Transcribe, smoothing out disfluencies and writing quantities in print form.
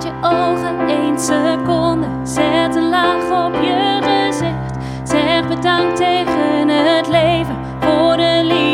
uit je ogen, 1 seconde. Zet een laag op je gezicht. Zeg bedankt tegen het leven voor de liefde.